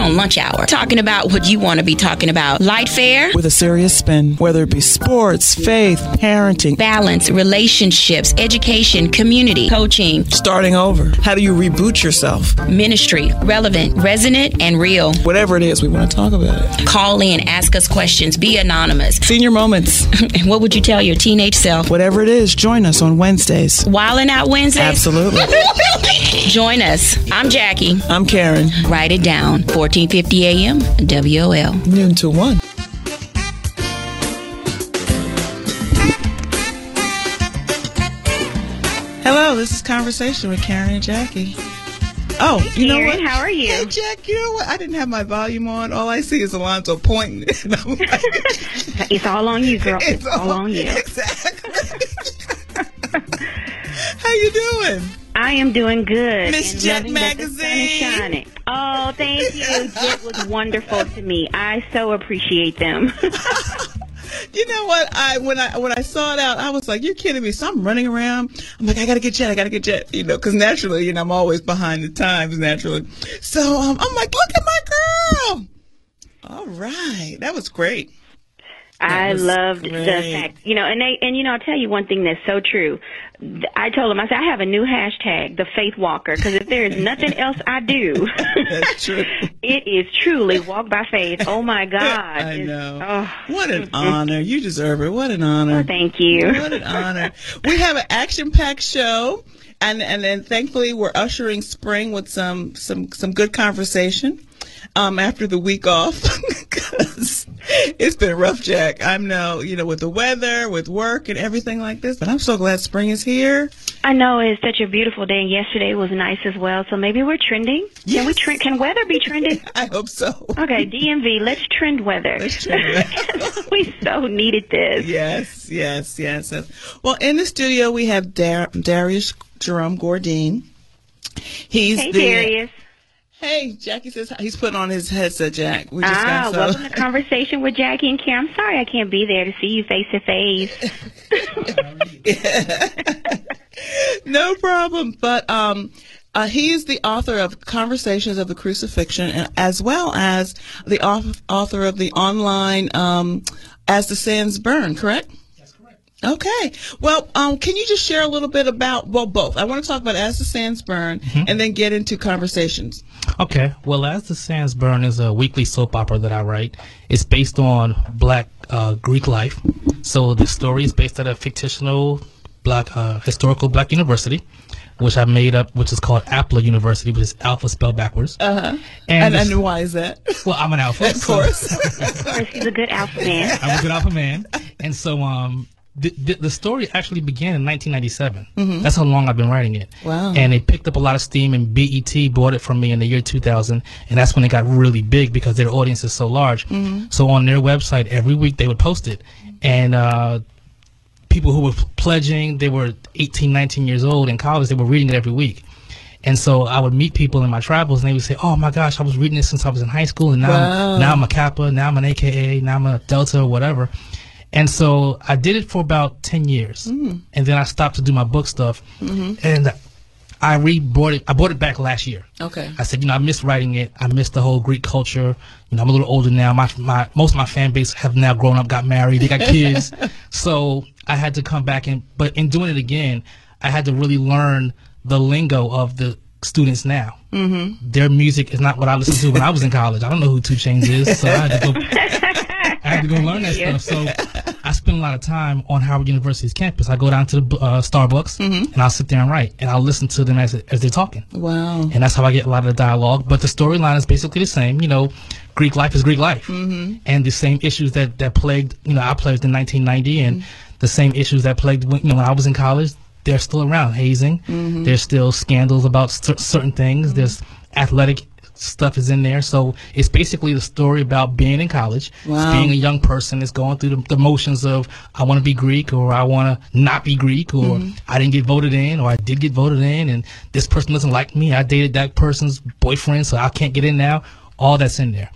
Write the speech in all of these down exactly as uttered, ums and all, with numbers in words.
on lunch hour, talking about what you want to be talking about. Light fare with a serious spin, whether it be sports, faith, parenting, balance, relationships, education, community, coaching, starting over. How do you reboot yourself? Ministry, relevant, resonant, and real. Whatever it is, we want to talk about it. Call in, ask us questions, be anonymous. Senior moments. What would you tell your teenage self? Whatever it is, join us on Wednesdays. Wildin' Out Wednesdays? Absolutely. Join us. I'm Jackie. I'm Karen. Write it down. fourteen fifty A M W O L. Noon to one. Hello, this is Conversation with Karen and Jackie. Oh, hey, you know Karen, what? How are you? Hey, Jack, you know what? I didn't have my volume on. All I see is Alonzo pointing. And I'm like, it's all on you, girl. It's, it's all, all on you. Exactly. How you doing? I am doing good. Miss Jet Magazine. Oh, thank you. Jet was wonderful to me. I so appreciate them. You know what? I when I when I saw it out, I was like, "You're kidding me!" So I'm running around. I'm like, "I gotta get Jet. I gotta get Jet." You know, because naturally, you know, I'm always behind the times. Naturally, so um, I'm like, "Look at my girl!" All right, that was great. That I was loved great. the fact, you know, and they, and you know, I'll tell you one thing that's so true. I told them, I said, I have a new hashtag, the Faith Walker, because if there is nothing else I do, that's true. It is truly walk by faith. Oh my God! I it's, know. Oh. What an honor! You deserve it. What an honor! Oh, thank you. What an honor! We have an action-packed show, and and then thankfully we're ushering spring with some some some good conversation. Um, after the week off, because it's been rough, Jack. I'm now, you know, with the weather, with work, and everything like this. But I'm so glad spring is here. I know it's such a beautiful day, and yesterday was nice as well. So maybe we're trending. Yes. Can we trend? Can weather be trending? I hope so. Okay, D M V, let's trend weather. Let's trend weather. We so needed this. Yes, yes, yes, yes. Well, in the studio we have Dar- Darius Jerome Gordine. He's hey, the, Darius. Hey, Jackie says he's putting on his headset, Jack. We just ah, got so. welcome to Conversation with Jackie and Karen. I'm sorry I can't be there to see you face to face. No problem. But um, uh, he is the author of Conversations of the Crucifixion, and as well as the author of the online um, As the Sands Burn, correct? Okay. Well, um, can you just share a little bit about, well, both. I want to talk about As the Sands Burn mm-hmm. and then get into Conversations. Okay. Well, As the Sands Burn is a weekly soap opera that I write. It's based on black uh, Greek life. So the story is based at a fictional black, uh, historical black university, which I made up, which is called APLA University, which is alpha spelled backwards. Uh-huh. And, and, and why is that? Well, I'm an alpha. Of course. So. Of course, he's a good alpha man. I'm a good alpha man. And so, um, The, the, the story actually began in nineteen ninety-seven. Mm-hmm. That's how long I've been writing it. Wow. And it picked up a lot of steam, and B E T bought it from me in the year two thousand, and that's when it got really big because their audience is so large. Mm-hmm. So on their website, every week they would post it. And uh, people who were pledging, they were eighteen, nineteen years old in college, they were reading it every week. And so I would meet people in my travels, and they would say, oh, my gosh, I was reading this since I was in high school, and now, wow. I'm, now I'm a Kappa, now I'm an A K A, now I'm a Delta, or whatever. And so I did it for about ten years, mm. and then I stopped to do my book stuff, mm-hmm. and I re-bought it. I bought it back last year. Okay. I said, you know, I missed writing it. I missed the whole Greek culture. You know, I'm a little older now. My my most of my fan base have now grown up, got married, they got kids. So I had to come back and, but in doing it again, I had to really learn the lingo of the students now. Mm-hmm. Their music is not what I listened to when I was in college. I don't know who two Chainz is, so I had to go. I had to go learn that yeah. stuff. So I spend a lot of time on Howard University's campus. I go down to the uh, Starbucks mm-hmm. and I'll sit there and write, and I'll listen to them as as they're talking. Wow! And that's how I get a lot of the dialogue. But the storyline is basically the same. You know, Greek life is Greek life, mm-hmm. and the same issues that that plagued. You know, I plagued in nineteen ninety, and mm-hmm. the same issues that plagued when, you know, when I was in college. They're still around. Hazing. Mm-hmm. There's still scandals about cer- certain things. Mm-hmm. There's athletic stuff is in there. So it's basically the story about being in college, wow. being a young person that's going through the, the motions of I want to be Greek, or I want to not be Greek, or mm-hmm. I didn't get voted in, or I did get voted in, and this person doesn't like me. I dated that person's boyfriend, so I can't get in now. All that's in there.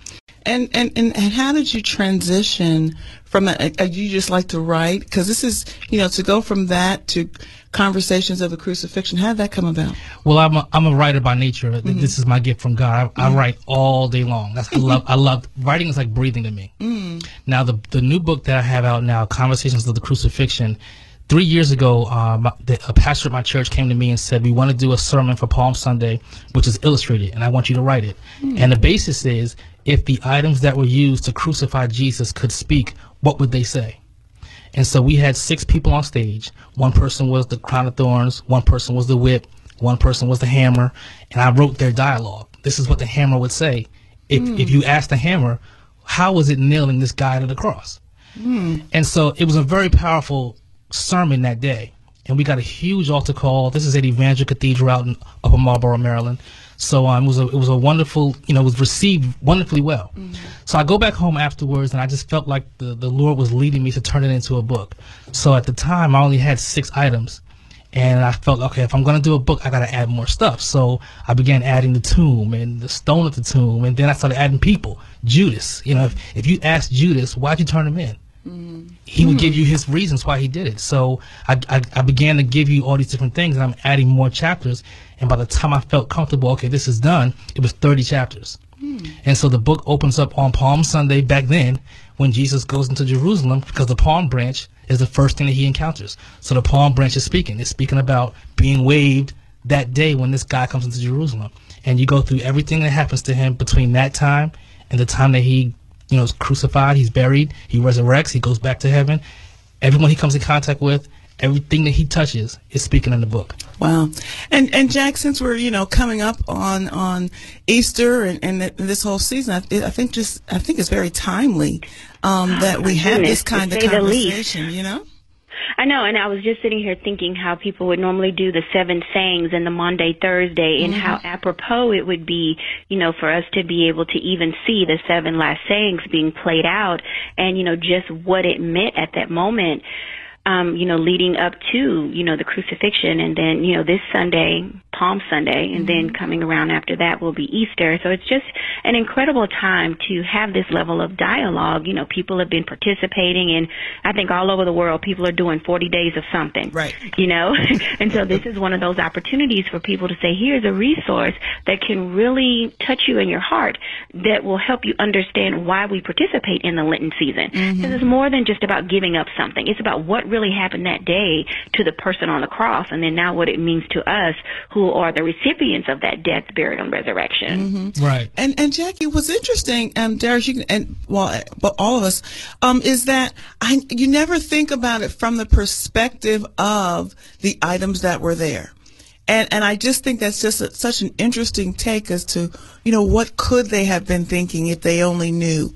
And, and, and, and how did you transition from a, a you just like to write? Because this is, you know, to go from that to Conversations of the Crucifixion. How did that come about? Well, I'm a, I'm a writer by nature. Mm-hmm. This is my gift from God. I, mm-hmm. I write all day long. That's I love. I love writing. Is like breathing to me. Mm. Now, the the new book that I have out now, Conversations of the Crucifixion. Three years ago, um, the, a pastor at my church came to me and said, we want to do a sermon for Palm Sunday, which is illustrated, and I want you to write it. Mm. And the basis is, if the items that were used to crucify Jesus could speak, what would they say? And so we had six people on stage. One person was the crown of thorns, one person was the whip, one person was the hammer, and I wrote their dialogue. This is what the hammer would say. If, mm. if you asked the hammer, how was it nailing this guy to the cross? Mm. And so it was a very powerful sermon that day, and we got a huge altar call. This is at Evangel Cathedral out in Upper Marlboro, Maryland. So um, it was a it was a wonderful, you know, it was received wonderfully well. Mm-hmm. So I go back home afterwards, and I just felt like the the Lord was leading me to turn it into a book. So at the time, I only had six items, and I felt, okay, if I'm going to do a book, I got to add more stuff. So I began adding the tomb and the stone at the tomb, and then I started adding people. Judas, you know, if if you asked Judas, why'd you turn him in? Mm. He would mm. give you his reasons why he did it. So I, I, I began to give you all these different things, and I'm adding more chapters. And by the time I felt comfortable, okay, this is done, it was thirty chapters. Mm. And so the book opens up on Palm Sunday back then when Jesus goes into Jerusalem, because the palm branch is the first thing that he encounters. So the palm branch is speaking. It's speaking about being waved that day when this guy comes into Jerusalem. And you go through everything that happens to him between that time and the time that he you know, is crucified, he's buried, he resurrects, he goes back to heaven. Everyone he comes in contact with, everything that he touches is speaking in the book. Wow. And and Jack, since we're, you know, coming up on on Easter and, and this whole season, I, I think just I think it's very timely um, that we have this kind of conversation, you know? I know, and I was just sitting here thinking how people would normally do the seven sayings and the Maundy, Thursday, and mm-hmm. how apropos it would be, you know, for us to be able to even see the seven last sayings being played out and, you know, just what it meant at that moment. Um, you know, leading up to, you know, the crucifixion, and then, you know, this Sunday, Palm Sunday, and mm-hmm. then coming around after that will be Easter. So it's just an incredible time to have this level of dialogue. You know, people have been participating, and I think all over the world, people are doing forty days of something. Right. You know, and so this is one of those opportunities for people to say, here's a resource that can really touch you in your heart, that will help you understand why we participate in the Lenten season. Because mm-hmm. it's more than just about giving up something. It's about what really happened that day to the person on the cross, and then now what it means to us who are the recipients of that death, burial, and resurrection. Mm-hmm. Right. And and Jackie, what's interesting, um, Darius, you can, and well, but all of us, um, is that I you never think about it from the perspective of the items that were there. And and I just think that's just a, such an interesting take as to, you know, what could they have been thinking if they only knew.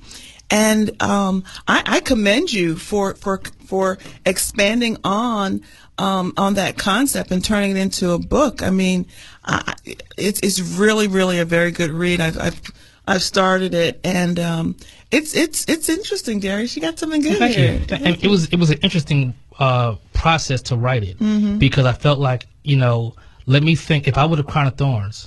And um, I, I commend you for for for expanding on um, on that concept and turning it into a book. I mean, I, it's it's really really a very good read. I've I've, I've started it, and um, it's it's it's interesting, Darius. You got something good Thank here. You. And it was it was an interesting uh, process to write it mm-hmm. because I felt like, you know, let me think. If I were the crown of thorns,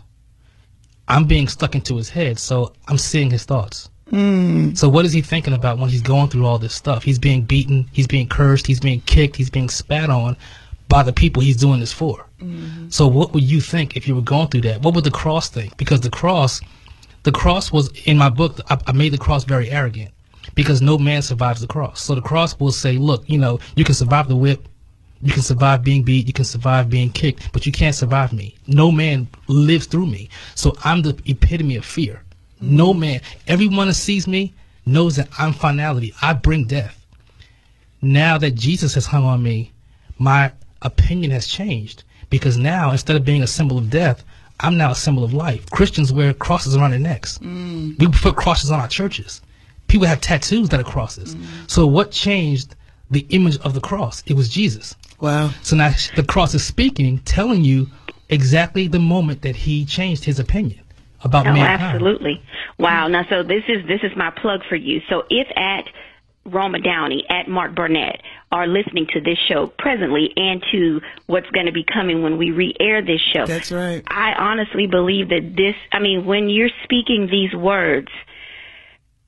I'm being stuck into his head, so I'm seeing his thoughts. Mm. So what is he thinking about when he's going through all this stuff? He's being beaten, he's being cursed, he's being kicked, he's being spat on by the people he's doing this for. Mm-hmm. So what would you think if you were going through that? What would the cross think? Because the cross, the cross was, in my book, I, I made the cross very arrogant, because no man survives the cross. So the cross will say, look, you know, you can survive the whip, you can survive being beat, you can survive being kicked, but you can't survive me. No man lives through me. So I'm the epitome of fear. No man, everyone that sees me knows that I'm finality. I bring death. Now that Jesus has hung on me, my opinion has changed, because now, instead of being a symbol of death, I'm now a symbol of life. Christians wear crosses around their necks. Mm. We put crosses on our churches. People have tattoos that are crosses. Mm. So what changed the image of the cross? It was Jesus. Wow. So now the cross is speaking, telling you exactly the moment that he changed his opinion about oh, mankind. Absolutely. Wow. Now, so this is this is my plug for you. So if at Roma Downey, at Mark Burnett, are listening to this show presently and to what's going to be coming when we re-air this show. That's right. I honestly believe that this, I mean, when you're speaking these words,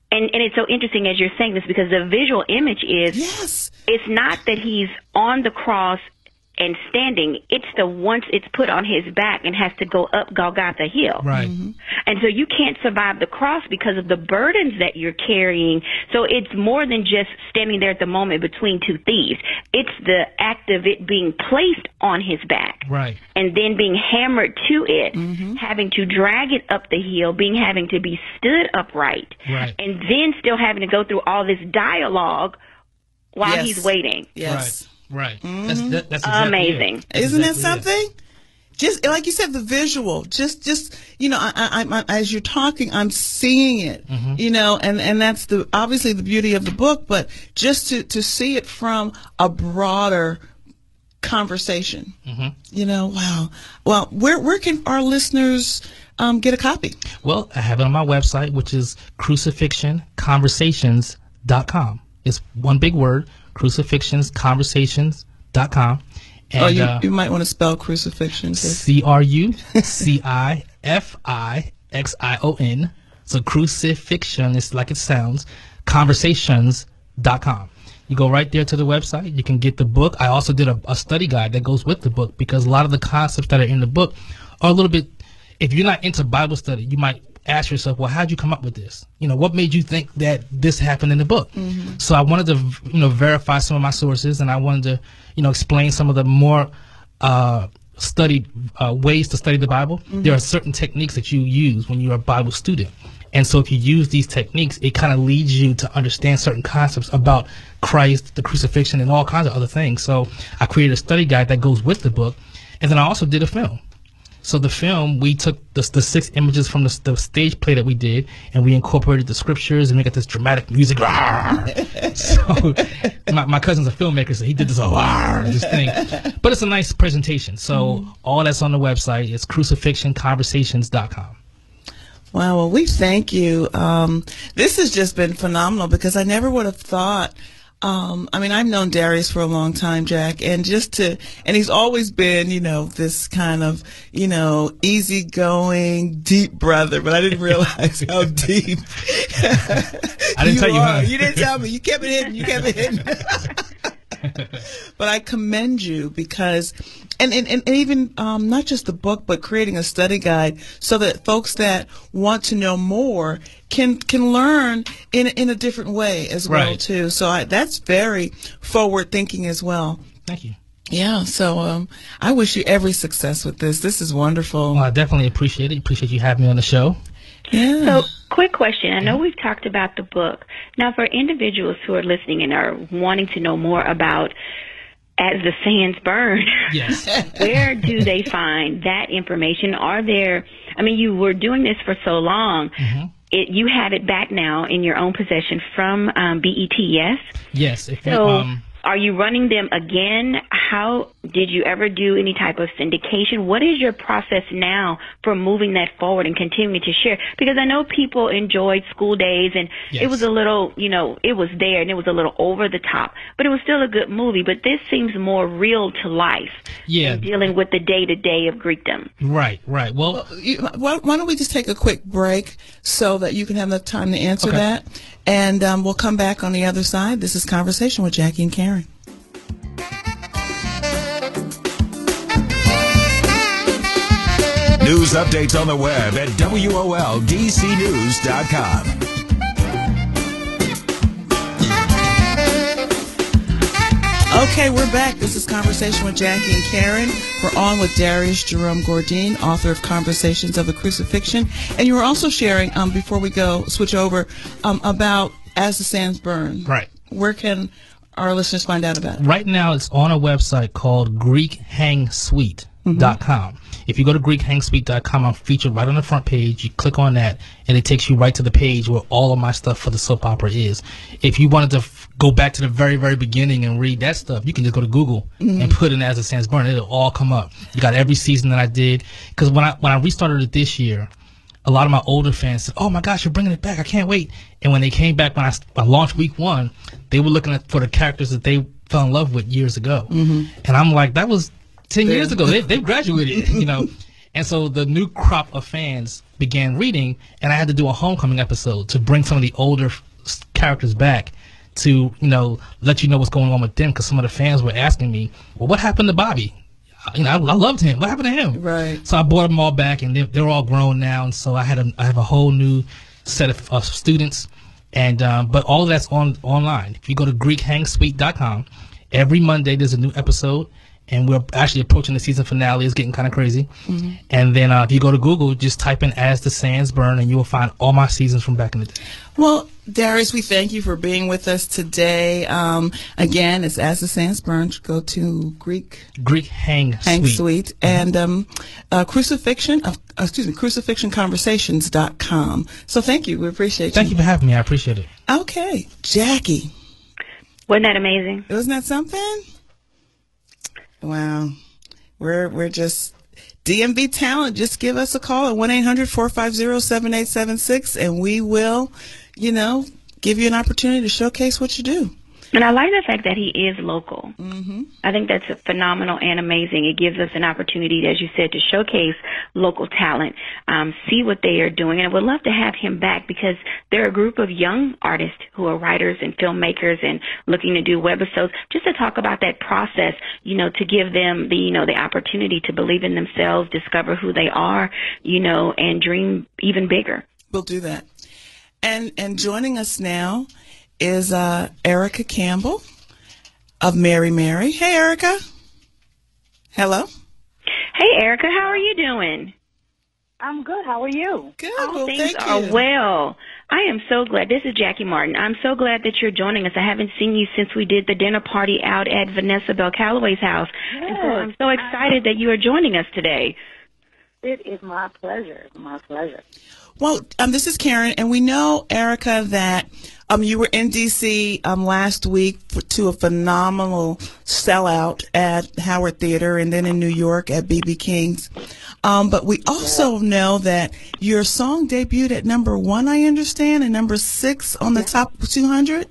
And, and it's so interesting as you're saying this, because the visual image is, yes, it's not that he's on the cross and standing. It's the once it's put on his back and has to go up Golgotha Hill. Right. Mm-hmm. And so you can't survive the cross because of the burdens that you're carrying. So it's more than just standing there at the moment between two thieves. It's the act of it being placed on his back. Right. And then being hammered to it, Mm-hmm. having to drag it up the hill, being having to be stood upright, Right. and then still having to go through all this dialogue while Yes. he's waiting. Yes. Right. Mm-hmm. That's, that, that's exactly Amazing. it. That's Isn't exactly that something? Just like you said, the visual, just, just, you know, I, I, I, as you're talking, I'm seeing it, Mm-hmm. you know, and, and that's the, obviously the beauty of the book, but just to, to see it from a broader conversation, Mm-hmm. you know, wow. Well, where, where can our listeners, um, get a copy? Well, I have it on my website, which is crucifixion conversations dot com. It's one big word, crucifixions conversations dot com. And, oh, you, uh, you might want to spell crucifixion too. C R U C I F I X I O N. So crucifixion is like it sounds, conversations dot com. You go right there to the website. You can get the book. I also did a, a study guide that goes with the book, because a lot of the concepts that are in the book are a little bit, if you're not into Bible study, you might ask yourself, well, how'd you come up with this? You know, what made you think that this happened in the book? Mm-hmm. So I wanted to, you know, verify some of my sources, and I wanted to, you know, explain some of the more uh, studied uh, ways to study the Bible. Mm-hmm. There are certain techniques that you use when you're a Bible student. And so if you use these techniques, it kind of leads you to understand certain concepts about Christ, the crucifixion, and all kinds of other things. So I created a study guide that goes with the book. And then I also did a film. So the film, we took the, the six images from the, the stage play that we did, and we incorporated the scriptures, and we got this dramatic music. So my, my cousin's a filmmaker, so he did this, uh, this thing. But it's a nice presentation. So mm. all that's on the website is crucifixion conversations dot com. Wow, well, we thank you. Um, this has just been phenomenal, because I never would have thought, um, I mean, I've known Darius for a long time, Jack, and just to, and he's always been, you know, this kind of, you know, easygoing, deep brother, but I didn't realize how deep. I didn't you tell you, are. huh? You didn't tell me. You kept it hidden. You kept it hidden. But I commend you, because, and, and, and even um, not just the book, but creating a study guide so that folks that want to know more can can learn in in a different way as well, right. too. So I, that's very forward thinking as well. Thank you. Yeah. So um, I wish you every success with this. This is wonderful. Well, I definitely appreciate it. Appreciate you having me on the show. Yeah. So, quick question. I know we've talked about the book. Now, for individuals who are listening and are wanting to know more about As the Sands Burn, yes. where do they find that information? Are there, I mean, you were doing this for so long. Mm-hmm. It, you have it back now in your own possession from um, B E T, yes? Yes. If So, you, um, are you running them again? How did you ever do any type of syndication? What is your process now for moving that forward and continuing to share? Because I know people enjoyed School Days, and yes. it was a little, you know, it was there and it was a little over the top, but it was still a good movie. But this seems more real to life. Yeah. And dealing with the day to day of Greekdom. Right, right. Well, Well, you, why, why don't we just take a quick break so that you can have enough time to answer Okay. that, and um, we'll come back on the other side. This is Conversation with Jackie and Karen. News updates on the web at W O L D C news dot com. Okay, we're back. This is Conversation with Jackie and Karen. We're on with Darius Jerome Gourdine, author of Conversations of the Crucifixion. And you were also sharing, um, before we go, switch over, um, about As the Sands Burn. right. Where can our listeners find out about it? Right now, it's on a website called Greek Hang Suite dot com. Mm-hmm. If you go to Greek Hang Suite dot com, I'm featured right on the front page. You click on that, and it takes you right to the page where all of my stuff for the soap opera is. If you wanted to f- go back to the very, very beginning and read that stuff, you can just go to Google mm-hmm. and put in As the Sands Burn. It'll all come up. You got every season that I did. Because when I when I restarted it this year, a lot of my older fans said, "Oh my gosh, you're bringing it back! I can't wait!" And when they came back when I, I launched week one, they were looking at, for the characters that they fell in love with years ago. Mm-hmm. And I'm like, that was ten years ago. They, they've graduated, you know. And so the new crop of fans began reading, and I had to do a homecoming episode to bring some of the older f- characters back to, you know, let you know what's going on with them, because some of the fans were asking me, well, what happened to Bobby? You know, I, I loved him. What happened to him? Right. So I brought them all back, and they're, they're all grown now, and so I had a, I have a whole new set of, of students, and um, but all of that's on online. If you go to Greek Hang Suite dot com, every Monday there's a new episode, and we're actually approaching the season finale. It's getting kind of crazy. Mm-hmm. And then uh, if you go to Google, just type in As the Sands Burn, and you will find all my seasons from back in the day. Well, Darius, we thank you for being with us today. Um, again, it's As the Sands Burn. Go to Greek Greek Hang, Hang Suite, Suite. Mm-hmm. and um, uh, Crucifixion. Uh, excuse me, crucifixion conversations dot com. So thank you. We appreciate Thank you. you for having me. I appreciate it. Okay, Jackie. Wasn't that amazing? Wasn't that something? Wow. We're we're just D M V Talent. Just give us a call at one eight hundred four five zero seven eight seven six, and we will, you know, give you an opportunity to showcase what you do. And I like the fact that he is local. Mm-hmm. I think that's phenomenal and amazing. It gives us an opportunity, as you said, to showcase local talent, um, see what they are doing. And I would love to have him back, because they're a group of young artists who are writers and filmmakers and looking to do webisodes, just to talk about that process, you know, to give them the, you know, the opportunity to believe in themselves, discover who they are, you know, and dream even bigger. We'll do that. And and joining us now is uh, Erica Campbell of Mary Mary. Hey, Erica. Hello. Hey, Erica, how are you doing? I'm good. How are you? Good. All Well, things thank are you. well. I am so glad. This is Jackie Martin. I'm so glad that you're joining us. I haven't seen you since we did the dinner party out at Vanessa Bell Calloway's house. Yes, and so I'm so excited that you are joining us today. It is my pleasure. It's my pleasure. Well, um, this is Karen, and we know, Erica, that um, you were in D C um, last week for, to a phenomenal sellout at Howard Theater, and then in New York at B B King's. Um, but we also know that your song debuted at number one, I understand, and number six on the top two hundred.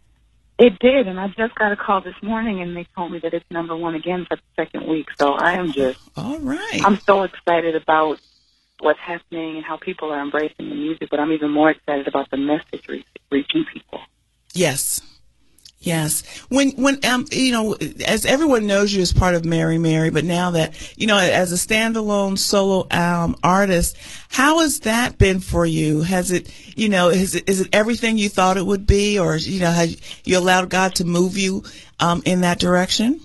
It did, and I just got a call this morning, and they told me that it's number one again for the second week. So I am just, All right. I'm so excited about what's happening and how people are embracing the music, but I'm even more excited about the message re- reaching people. Yes. Yes. When, when, um, you know, as everyone knows you as part of Mary Mary, but now that, you know, as a standalone solo, um, artist, how has that been for you? Has it, you know, is it, is it everything you thought it would be, or, you know, have you allowed God to move you, um, in that direction?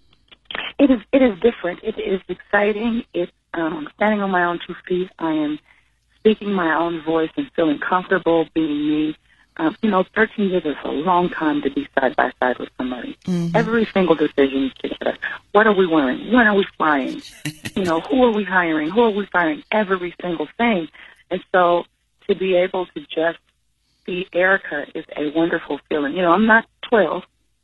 It is, it is different. It is exciting. It's, um, standing on my own two feet. I am speaking my own voice and feeling comfortable being me. Um, you know, thirteen years is a long time to be side by side with somebody. Mm-hmm. Every single decision is together. What are we wearing? When are we flying? You know, who are we hiring? Who are we firing? Every single thing. And so to be able to just be Erica is a wonderful feeling. You know, I'm not twelve.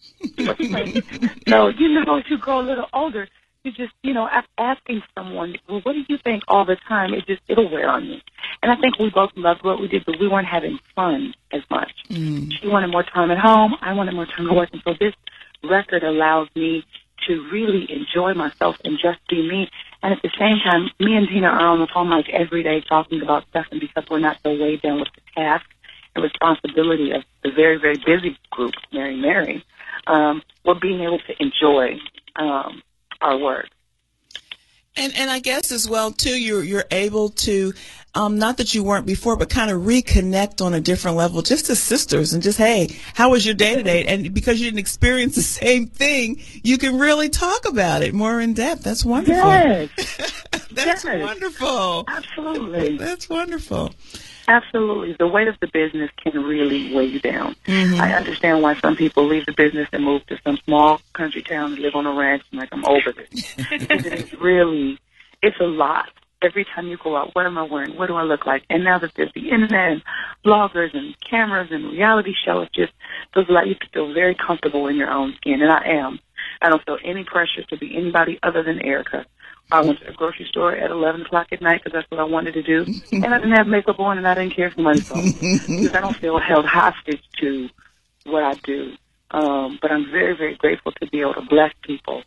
So, you know, as you grow a little older, you just, you know, asking someone, well, what do you think all the time? It just, it'll wear on you. And I think we both loved what we did, but we weren't having fun as much. Mm. She wanted more time at home. I wanted more time at work. And so this record allows me to really enjoy myself and just be me. And at the same time, me and Tina are on the phone like every day talking about stuff, and because we're not so weighed down with the task and responsibility of the very, very busy group, Mary Mary, um, we're being able to enjoy um, our work. And and I guess as well too, you're you're able to, um, not that you weren't before, but kind of reconnect on a different level, just as sisters, and just, hey, how was your day today? And because you didn't experience the same thing, you can really talk about it more in depth. That's wonderful. Yes. That's yes. wonderful. Absolutely. That's wonderful. Absolutely. The weight of the business can really weigh you down. Mm-hmm. I understand why some people leave the business and move to some small country town and live on a ranch. I'm like, I'm over this. Because it is really, it's a lot. Every time you go out, what am I wearing? What do I look like? And now that there's the internet and bloggers and cameras and reality shows, it just feels like you can feel very comfortable in your own skin. And I am. I don't feel any pressure to be anybody other than Erica. I went to the grocery store at eleven o'clock at night because that's what I wanted to do. And I didn't have makeup on, and I didn't care if somebody saw me because I don't feel held hostage to what I do. Um, but I'm very, very grateful to be able to bless people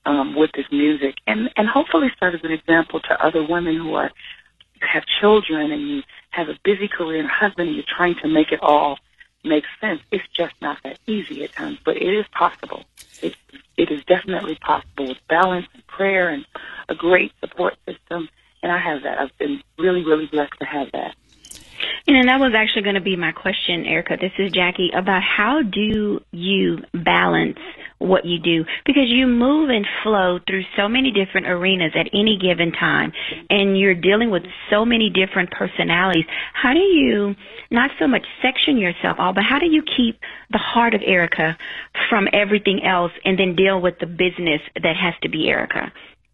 um, with this music, and, and hopefully serve as an example to other women who are have children and you have a busy career and a husband and you're trying to make it all make sense. It's just not that easy at times, but it is possible. It, it is definitely possible with balance and prayer and a great support system, and I have that. I've been really, really blessed to have that. And that was actually going to be my question, Erica. This is Jackie, about how do you balance what you do? Because you move and flow through so many different arenas at any given time, and you're dealing with so many different personalities. How do you not so much section yourself all, but how do you keep the heart of Erica from everything else and then deal with the business that has to be Erica?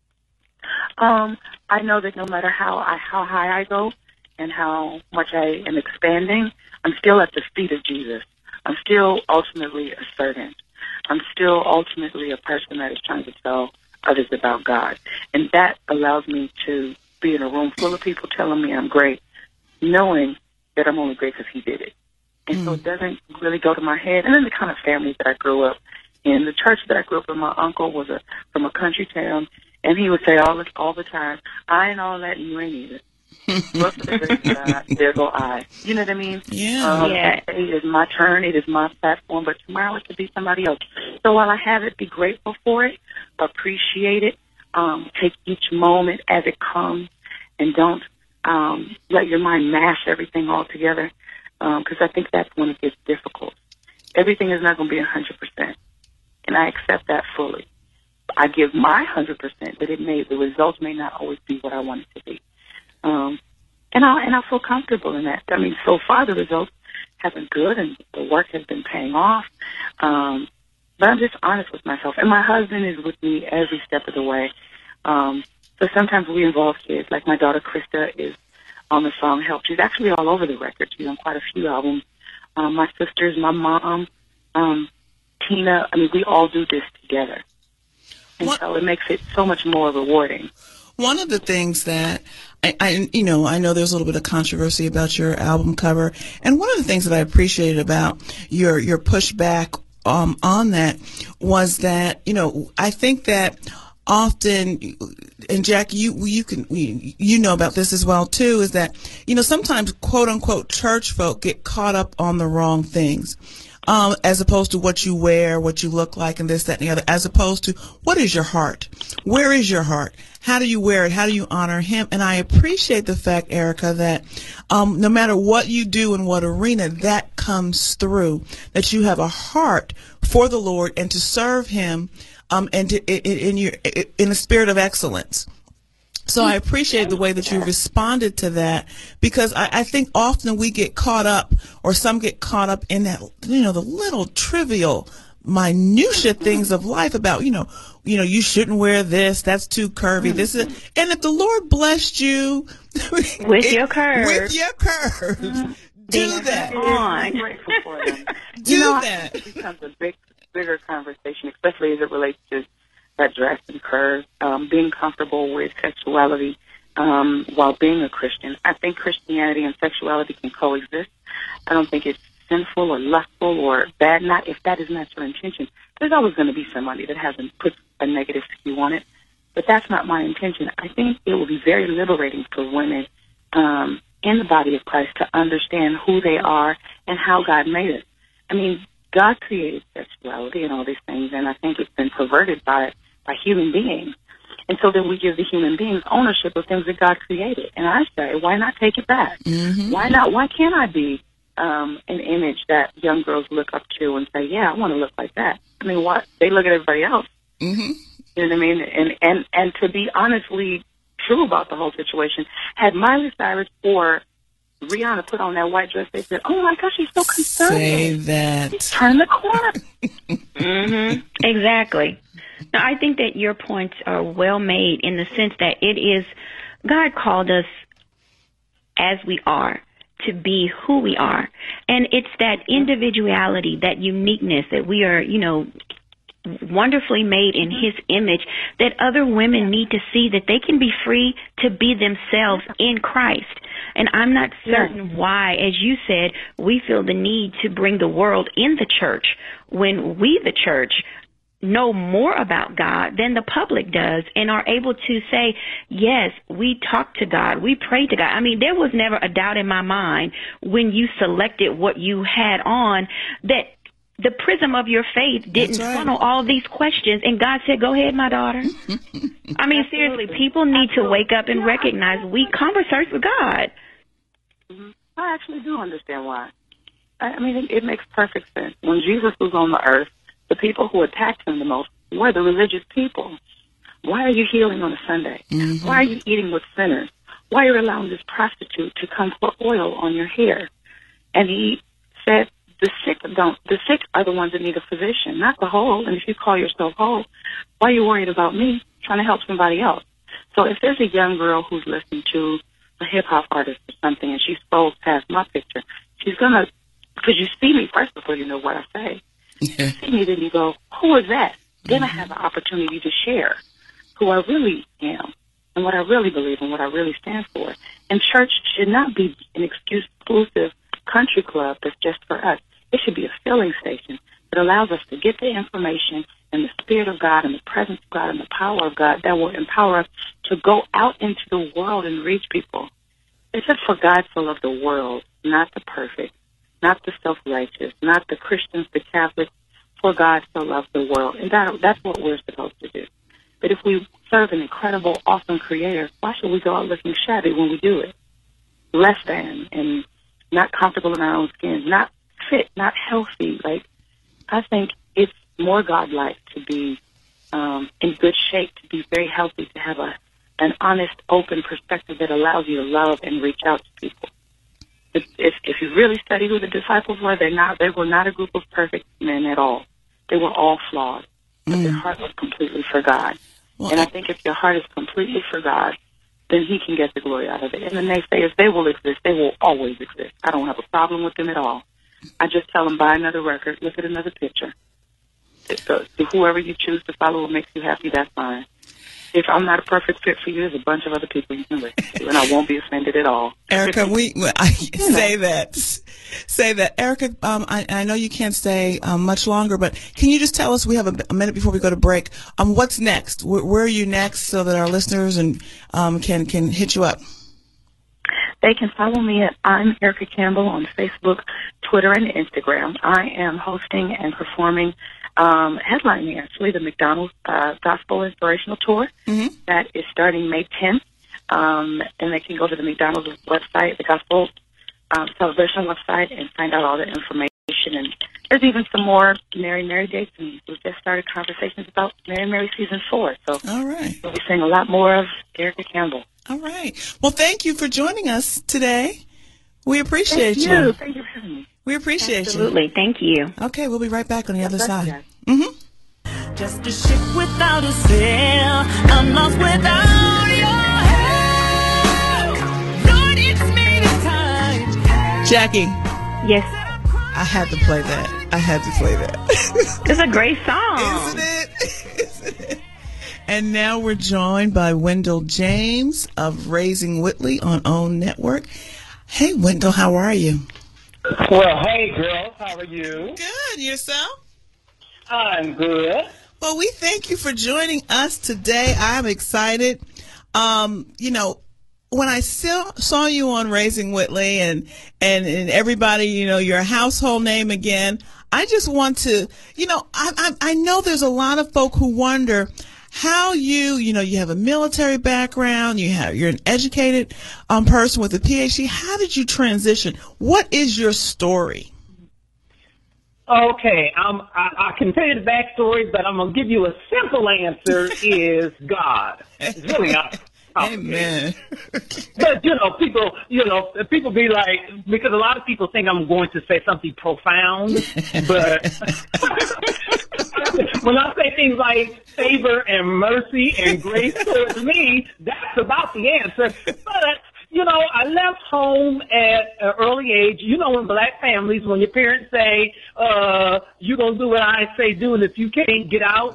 Um, I know that no matter how I, how high I go, and how much I am expanding, I'm still at the feet of Jesus. I'm still ultimately a servant. I'm still ultimately a person that is trying to tell others about God. And that allows me to be in a room full of people telling me I'm great, knowing that I'm only great because he did it. And mm. so it doesn't really go to my head. And then the kind of family that I grew up in, the church that I grew up in, my uncle was a from a country town, and he would say all the, all the time, I ain't all that and you ain't either. Look for the grace of God, there go I. You know what I mean? Yeah. Um, yeah. It is my turn. It is my platform. But tomorrow it could be somebody else. So while I have it, be grateful for it, appreciate it, um, take each moment as it comes, and don't um, let your mind mash everything all together, because um, I think that's when it gets difficult. Everything is not going to be one hundred percent, and I accept that fully. I give my one hundred percent, but it may the results may not always be what I want it to be. Um, and I and I feel comfortable in that. I mean, so far the results have been good, and the work has been paying off. Um, but I'm just honest with myself, and my husband is with me every step of the way. Um, so sometimes we involve kids. Like my daughter Krista is on the song "Help." She's actually all over the record. She's on quite a few albums. Um, my sisters, my mom, um, Tina. I mean, we all do this together, and what? so it makes it so much more rewarding. One of the things that I, I, you know, I know there's a little bit of controversy about your album cover, and one of the things that I appreciated about your your pushback um, on that was that, you know, I think that often, and Jack, you you can you know about this as well too, is that, you know, sometimes quote unquote church folk get caught up on the wrong things. Um, as opposed to what you wear, what you look like, and this, that, and the other, as opposed to what is your heart? Where is your heart? How do you wear it? How do you honor him? And I appreciate the fact, Erica, that um, no matter what you do in what arena, that comes through, that you have a heart for the Lord and to serve him um, and to, in, in, your, in a spirit of excellence. So I appreciate the way that you responded to that, because I, I think often we get caught up, or some get caught up in that, you know, the little trivial minutia things of life about, you know, you know, you shouldn't wear this, that's too curvy. This is, and if the Lord blessed you with it, your curves, with your curves, mm-hmm. do that. I'm grateful for them. do you know, that. It becomes a big, bigger conversation, especially as it relates to that dress and curves, um, being comfortable with sexuality um, while being a Christian. I think Christianity and sexuality can coexist. I don't think it's sinful or lustful or bad. Not if that is not your intention. There's always going to be somebody that hasn't put a negative skew on it, but that's not my intention. I think it will be very liberating for women um, in the body of Christ to understand who they are and how God made it. I mean, God created sexuality and all these things, and I think it's been perverted by by human beings. And so then we give the human beings ownership of things that God created. And I say, why not take it back? Mm-hmm. Why not? Why can't I be um, an image that young girls look up to and say, yeah, I want to look like that? I mean, what? They look at everybody else. Mm-hmm. You know what I mean? And, and, and to be honestly true about the whole situation, had Miley Cyrus or Rihanna put on that white dress, they said, oh my gosh, she's so concerned. Say that. She's turned the corner. Mm-hmm. Exactly. Now, I think that your points are well made in the sense that it is, God called us as we are to be who we are. And it's that individuality, that uniqueness that we are, you know, wonderfully made in his image, that other women need to see that they can be free to be themselves in Christ. And I'm not certain why, as you said, we feel the need to bring the world in the church when we, the church, know more about God than the public does and are able to say, yes, we talk to God, we pray to God. I mean, there was never a doubt in my mind when you selected what you had on that the prism of your faith didn't right. funnel all these questions, and God said, go ahead, my daughter. I mean, seriously, people need to wake up and recognize we converse with God. Mm-hmm. I actually do understand why. I I mean, it, it makes perfect sense. When Jesus was on the earth, the people who attacked him the most were the religious people. Why are you healing on a Sunday? Mm-hmm. Why are you eating with sinners? Why are you allowing this prostitute to come put oil on your hair? And he said, the sick don't. The sick are the ones that need a physician, not the whole. And if you call yourself whole, why are you worried about me trying to help somebody else? So if there's a young girl who's listening to a hip-hop artist or something and she scrolls past my picture, she's going to, because you see me first before you know what I say. Yeah. You see me, then you go, who is that? Mm-hmm. Then I have an opportunity to share who I really am and what I really believe and what I really stand for. And church should not be an exclusive country club that's just for us. It should be a filling station that allows us to get the information and the Spirit of God and the presence of God and the power of God that will empower us to go out into the world and reach people. It's just for God so loved the world, not the perfect, not the self-righteous, not the Christians, the Catholics, for God so loved the world. And that, that's what we're supposed to do. But if we serve an incredible, awesome Creator, why should we go out looking shabby when we do it? Less than and not comfortable in our own skin, not fit, not healthy. Like, I think it's more godlike to be um, in good shape, to be very healthy, to have a an honest, open perspective that allows you to love and reach out to people. If, if, if you really study who the disciples were, they're not, they were not a group of perfect men at all. They were all flawed, but mm. their heart was completely for God. Well, and I think if your heart is completely for God, then He can get the glory out of it. And the naysayers, they will exist. They will always exist. I don't have a problem with them at all. I just tell them, buy another record, look at another picture. So, so whoever you choose to follow what makes you happy, that's fine. If I'm not a perfect fit for you, there's a bunch of other people you can listen to, and I won't be offended at all. Erica, we I say that, say that. Erica, um, I, I know you can't stay um, much longer, but can you just tell us? We have a, a minute before we go to break. Um, what's next? Where, where are you next, so that our listeners and um can can hit you up? They can follow me at I'm Erica Campbell on Facebook, Twitter, and Instagram. I am hosting and performing. Um, headlining, actually, the McDonald's uh, Gospel Inspirational Tour. Mm-hmm. That is starting May tenth. Um, and they can go to the McDonald's website, the Gospel um, Celebration website, and find out all the information. And there's even some more Mary Mary dates. And we just started conversations about Mary Mary Season four. So all right. we'll be seeing a lot more of Erica Campbell. All right. Well, thank you for joining us today. We appreciate thank you. you. Thank you for having me. We appreciate Absolutely. you. Absolutely. Thank you. Okay, we'll be right back on the God other side. You Mm-hmm. Just a ship without a sail. I'm lost without your help. Lord, it's me this time. Jackie. Yes. I had to play that. I had to play that. It's a great song. Isn't it? Isn't it? And now we're joined by Wendell James of Raising Whitley on OWN Network. Hey, Wendell, how are you? Well, hey, girls, how are you? Good. Yourself? I'm good. Well, we thank you for joining us today. I'm excited. Um, you know, when I saw, saw you on Raising Whitley and, and, and everybody, you know, your household name again, I just want to, you know, I, I, I know there's a lot of folk who wonder how you, you know, you have a military background, you have, you're an educated um, person with a P H D. How did you transition? What is your story? Okay, um, I, I can tell you the backstory, but I'm going to give you a simple answer is God. It's really not. Amen. But, you know, people, you know, people be like, because a lot of people think I'm going to say something profound, but when I say things like favor and mercy and grace towards me, that's about the answer. But, you know, I left home at an early age. You know, in black families, when your parents say, uh, you're going to do what I say do, and if you can't, get out.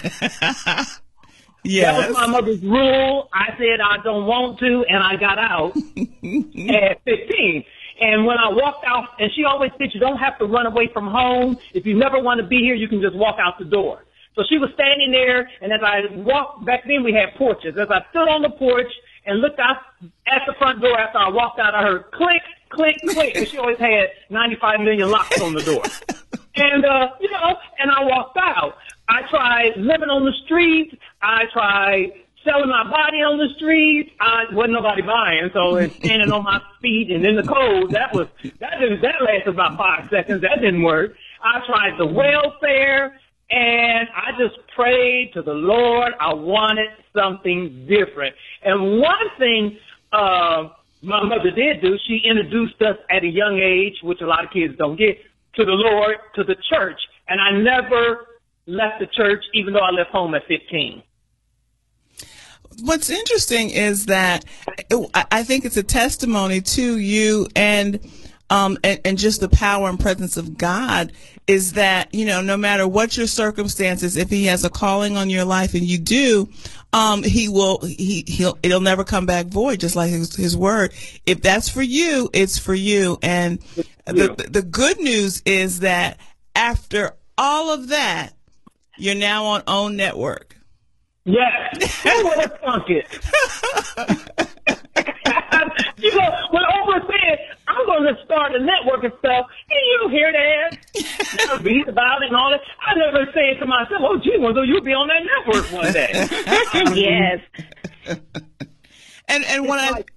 Yes. That was my mother's rule. I said I don't want to, and I got out at fifteen. And when I walked out, and she always said you don't have to run away from home. If you never want to be here, you can just walk out the door. So she was standing there, and as I walked, back then we had porches. As I stood on the porch and looked out at the front door after I walked out, I heard click, click, click, and she always had ninety-five million locks on the door. And, uh, you know, and I walked out. I tried living on the streets. I tried selling my body on the streets. I wasn't nobody buying, so it's standing on my feet and in the cold. That was that didn't that lasted about five seconds. That didn't work. I tried the welfare, and I just prayed to the Lord. I wanted something different. And one thing uh, my mother did do, she introduced us at a young age, which a lot of kids don't get, to the Lord, to the church. And I never left the church, even though I left home at fifteen. What's interesting is that it, I think it's a testimony to you and, um, and and just the power and presence of God is that, you know, no matter what your circumstances, if he has a calling on your life and you do, um, he will, he, he'll, it'll never come back void, just like his, his word. If that's for you, it's for you. And the, the good news is that after all of that, you're now on OWN Network. Yes. Who would have thunk it? You know, when Oprah said, I'm going to start a network and stuff, and you hear that, never read about it and all that, I never said to myself, oh, gee, well, you'll be on that network one day. Yes. And and when I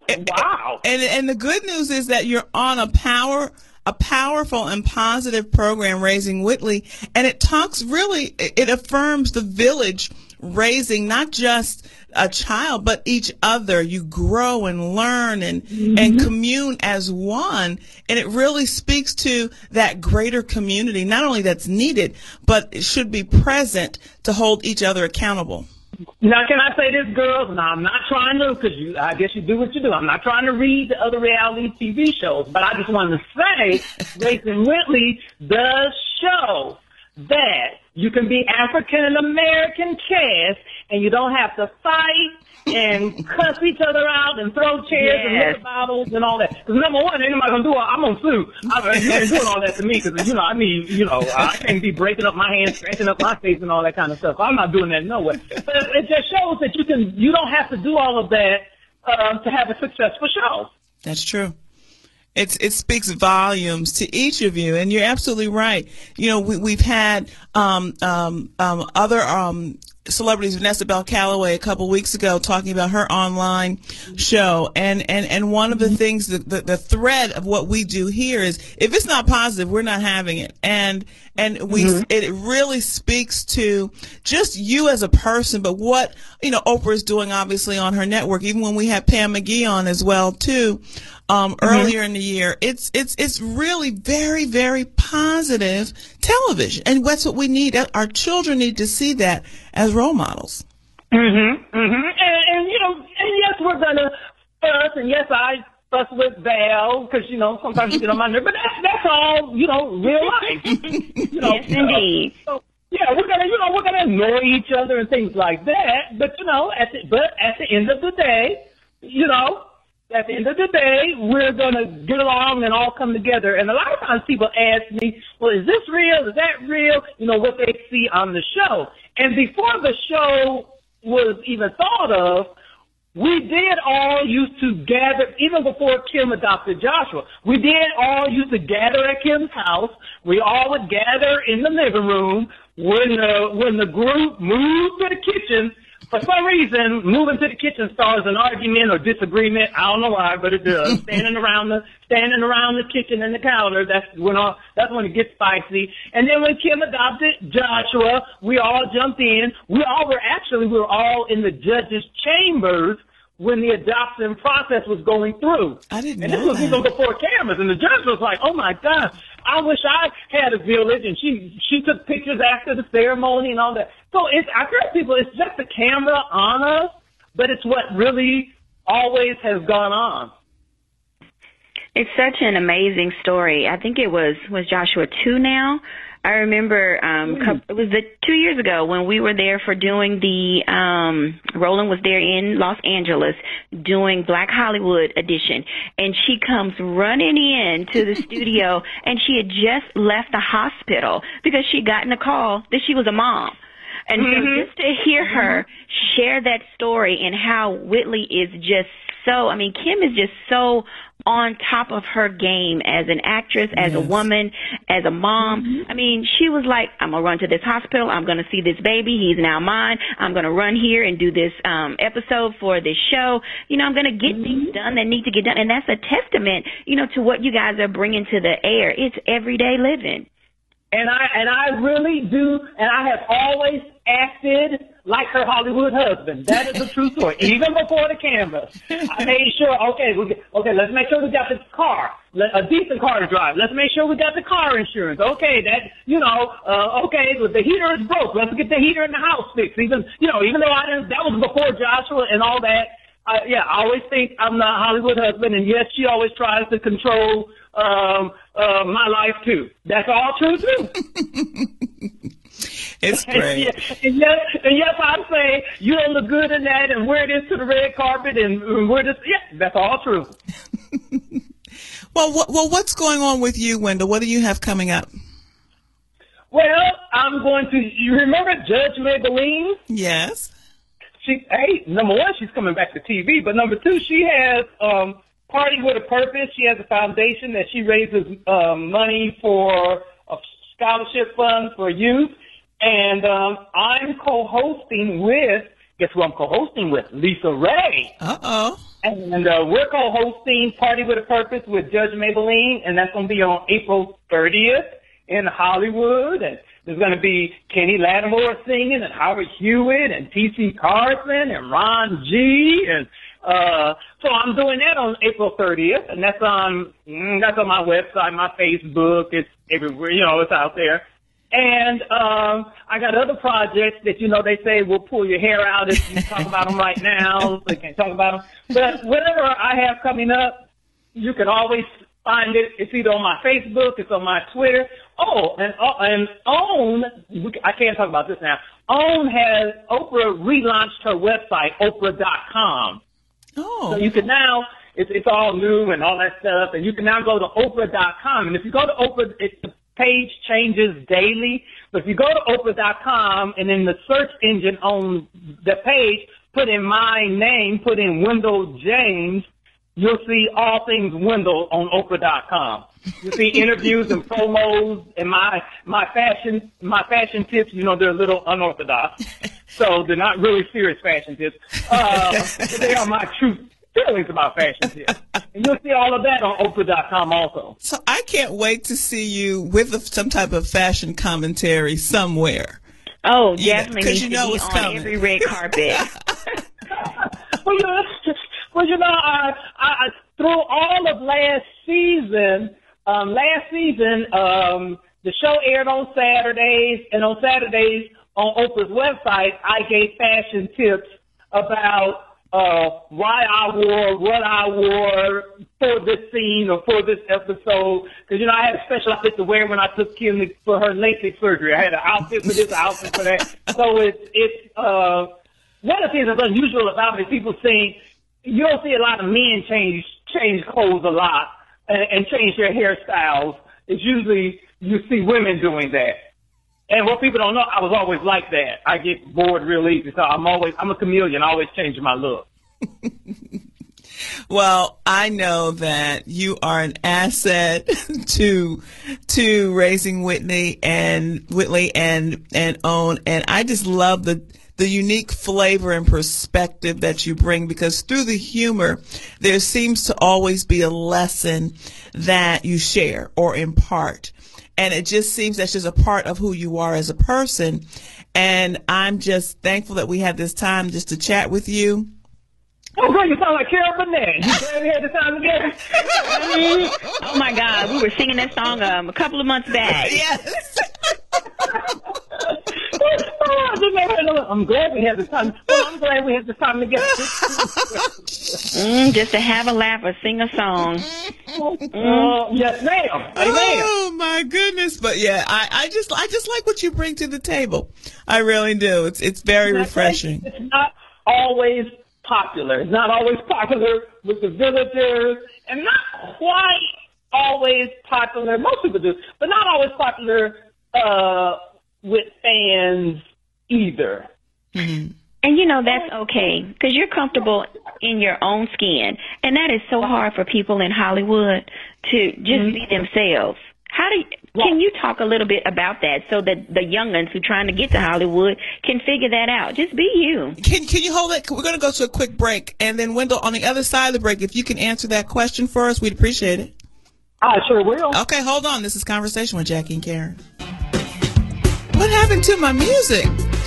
wow. And and the good news is that you're on a power a powerful and positive program, Raising Whitley, and it talks really it affirms the village raising not just a child but each other. You grow and learn and mm-hmm. and commune as one, and it really speaks to that greater community, not only that's needed but it should be present to hold each other accountable. Now, can I say this, girls? Now, I'm not trying to, because you, I guess you do what you do. I'm not trying to read the other reality T V shows, but I just wanted to say Raising Whitley does show that you can be African and American cast, and you don't have to fight and cuss each other out and throw chairs yes. and liquor bottles and all that. Because number one, ain't nobody gonna do it. I'm gonna sue. I, you ain't doing all that to me because you know I mean you know I can't be breaking up my hands, scratching up my face, and all that kind of stuff. I'm not doing that no way. But it just shows that you can you don't have to do all of that uh, to have a successful show. That's true. It's, it speaks volumes to each of you, and you're absolutely right. You know, we, we've had um, um, um, other um, celebrities, Vanessa Bell Calloway, a couple weeks ago, talking about her online show, and and and one of the things, the, the the thread of what we do here is, if it's not positive, we're not having it, and and we mm-hmm. it really speaks to just you as a person, but what you know Oprah is doing, obviously, on her network. Even when we had Pam McGee on as well too. Um, mm-hmm. Earlier in the year, it's it's it's really very very positive television, and that's what we need. Our children need to see that as role models. Mhm, mhm. And, and you know, and yes, we're gonna fuss, and yes, I fuss with Val because you know sometimes you get on my nerves, but that's that's all you know, real life. You know, yes, indeed. So, yeah, we're gonna you know we're gonna annoy each other and things like that, but you know, at the, but at the end of the day, you know. At the end of the day, we're going to get along and all come together. And a lot of times people ask me, well, is this real? Is that real? You know, what they see on the show. And before the show was even thought of, we did all used to gather, even before Kim adopted Joshua, we did all used to gather at Kim's house. We all would gather in the living room. When the, when the group moved to the kitchen, for some reason, moving to the kitchen starts an argument or disagreement. I don't know why, but it does. standing around the standing around the kitchen and the counter. That's when all, that's when it gets spicy. And then when Kim adopted Joshua, we all jumped in. We all were actually we were all in the judges' chambers when the adoption process was going through. I didn't and know this was that. even before cameras. And the judge was like, "Oh my God, I wish I had a village." And she she took pictures after the ceremony and all that. So it's I tell people it's just the camera on us, but it's what really always has gone on. It's such an amazing story. I think it was was Joshua two now. I remember um, mm. it was the two years ago when we were there for doing the um, Roland was there in Los Angeles doing Black Hollywood edition, and she comes running in to the studio, and she had just left the hospital because she'd gotten a call that she was a mom. And Mhm. so just to hear her share that story and how Whitley is just so, I mean, Kim is just so on top of her game as an actress, as a Yes. woman, as a mom. I mean, she was like, I'm going to run to this hospital. I'm going to see this baby. He's now mine. I'm going to run here and do this um, episode for this show. You know, I'm going to get things done that need to get done. And that's a testament, you know, to what you guys are bringing to the air. It's everyday living. And I and I really do, and I have always acted like her Hollywood husband. That is a true story. Even before the cameras, I made sure. Okay, we, okay, let's make sure we got this car, a decent car to drive. Let's make sure we got the car insurance. Okay, that you know. Uh, okay, the heater is broke. Let's get the heater in the house fixed. Even you know, even though I didn't, that was before Joshua and all that. I, yeah, I always think I'm the Hollywood husband, and yes, she always tries to control um, uh, my life too. That's all true too. It's great. Yeah, and, yes, and yes, I'm saying you don't look good in that, and wear this to the red carpet, and, and wear this. Yeah, that's all true. Well, what, well, what's going on with you, Wendell? What do you have coming up? Well, I'm going to. You remember Judge Maybelline? Yes. She, hey, number one, she's coming back to T V, but number two, she has um, Party with a Purpose. She has a foundation that she raises um, money for a scholarship fund for youth, and um, I'm co-hosting with, guess who I'm co-hosting with? Lisa Ray. Uh-oh. And uh, we're co-hosting Party with a Purpose with Judge Maybelline, and that's going to be on April thirtieth in Hollywood, and there's going to be Kenny Lattimore singing, and Howard Hewitt, and T C Carson, and Ron G. And uh, so I'm doing that on April thirtieth, and that's on mm, that's on my website, my Facebook. It's everywhere, you know, it's out there. And um, I got other projects that, you know, they say will pull your hair out if you talk about them right now. They can't talk about them. But whatever I have coming up, you can always find it. It's either on my Facebook, it's on my Twitter. Oh, and uh, and OWN, I can't talk about this now. OWN has, Oprah relaunched her website, Oprah dot com. Oh. So you can now, it's, it's all new and all that stuff, and you can now go to Oprah dot com. And if you go to Oprah, it, the page changes daily. But if you go to Oprah dot com and in the search engine on the page, put in my name, put in Wendell James, you'll see all things Wendell on Oprah dot com. You'll see interviews and promos and my my fashion my fashion tips. You know, they're a little unorthodox, so they're not really serious fashion tips. Uh, they are my true feelings about fashion tips. And you'll see all of that on Oprah dot com also. So I can't wait to see you with a, some type of fashion commentary somewhere. Oh, Yeah, definitely 'cause needs you to know be it's on coming. every red carpet. well, you know, well, you know, I, I, I through all of last season, um, last season, um, the show aired on Saturdays, and on Saturdays on Oprah's website, I gave fashion tips about uh, why I wore what I wore for this scene or for this episode. Because, you know, I had a special outfit to wear when I took Kim for her LASIK surgery. I had an outfit for this, outfit for that. So it's, it's, uh, one of the things that's unusual about it is people saying, you don't see a lot of men change, change clothes a lot and, and change their hairstyles. It's usually you see women doing that. And what people don't know, I was always like that. I get bored real easy, so I'm always, I'm a chameleon, always changing my look. Well, I know that you are an asset to to raising Whitney and Whitley and and OWN, and I just love the the unique flavor and perspective that you bring, because through the humor, there seems to always be a lesson that you share or impart. And it just seems that's just a part of who you are as a person. And I'm just thankful that we had this time just to chat with you. Oh, girl, you sound like Carol Burnett. You glad we had the time together? Oh, my God. We were singing that song um, a couple of months back. Yes. I'm glad we had the time. Well, I'm glad we had the time together. Mm, just to have a laugh or sing a song. Uh, yes, ma'am. Amen. Oh my goodness! But yeah, I, I just I just like what you bring to the table. I really do. It's it's very refreshing. It's not always popular. It's not always popular with the villagers, and not quite always popular. Most people do, but not always popular uh, with fans either. Mm-hmm. And you know, that's okay, because you're comfortable in your own skin. And that is so hard for people in Hollywood to just mm-hmm. be themselves. How do you, can you talk a little bit about that so that the young'uns who are trying to get to Hollywood can figure that out? Just be you. Can Can you hold it? We're going to go to a quick break. And then, Wendell, on the other side of the break, if you can answer that question for us, we'd appreciate it. I sure will. Okay, hold on. This is Conversation with Jackie and Karen. What happened to my music?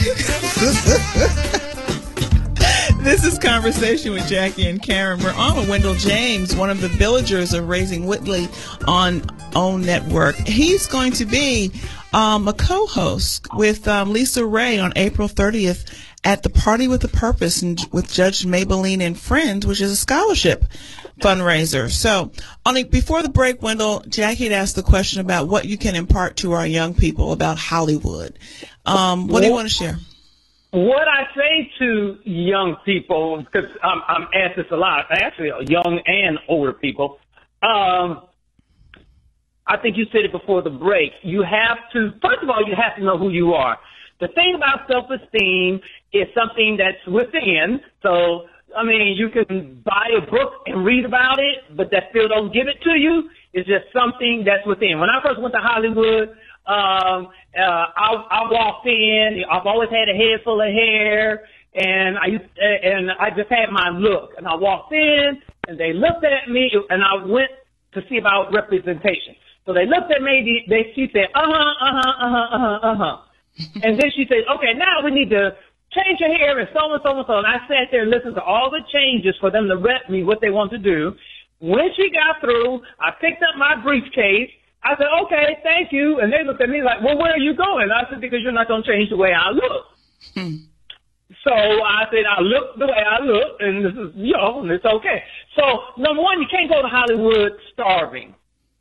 This is Conversation with Jackie and Karen. We're on with Wendell James, one of the villagers of Raising Whitley on OWN Network. He's going to be um, a co-host with um, Lisa Ray on April thirtieth at the Party with a Purpose and with Judge Maybelline and Friends, which is a scholarship fundraiser. So, on the, before the break, Wendell, Jackie had asked the question about what you can impart to our young people about Hollywood. Um, what do you want to share? What I say to young people, because I'm, I'm asked this a lot, actually young and older people, um, I think you said it before the break. You have to, first of all, you have to know who you are. The thing about self-esteem is something that's within. So, I mean, you can buy a book and read about it, but that still don't give it to you. It's just something that's within. When I first went to Hollywood, Um, uh, I, I walked in, I've always had a head full of hair, and I used, and I just had my look, and I walked in, and they looked at me, and I went to see about representation. So they looked at me, they, she said, uh-huh, uh-huh, uh-huh, uh-huh, uh-huh. And then she said, okay, now we need to change your hair, and so and so and so. And I sat there and listened to all the changes for them to rep me what they want to do. When she got through, I picked up my briefcase. I said, okay, thank you. And they looked at me like, well, where are you going? I said, because you're not going to change the way I look. Hmm. So I said, I look the way I look, and this is, you know, and it's okay. So, number one, you can't go to Hollywood starving.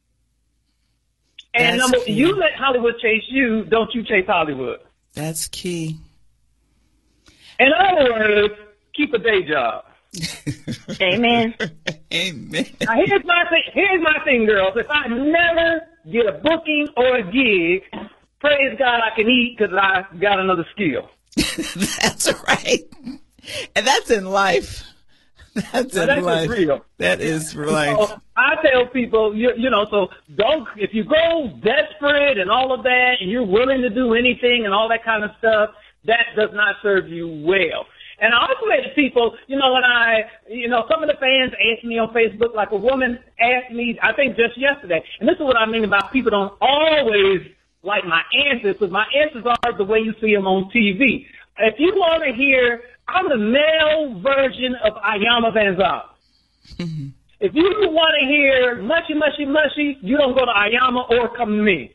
And That's number, key. you let Hollywood chase you, don't you chase Hollywood. That's key. In other words, keep a day job. Amen. Amen. Now, here's my thing, here's my thing, girls. If I never get a booking or a gig, praise God I can eat because I got another skill. That's right. And that's in life. That's now, in that's life. real. That is life. So I tell people, you, you know, so don't, if you go desperate and all of that and you're willing to do anything and all that kind of stuff, that does not serve you well. And I also say to people, you know, when I, you know, some of the fans ask me on Facebook, like a woman asked me, I think just yesterday, and this is what I mean about people don't always like my answers, because my answers are the way you see them on T V. If you want to hear, I'm the male version of Ayama Van Zant. Mm-hmm. If you want to hear mushy, mushy, mushy, you don't go to Ayama or come to me.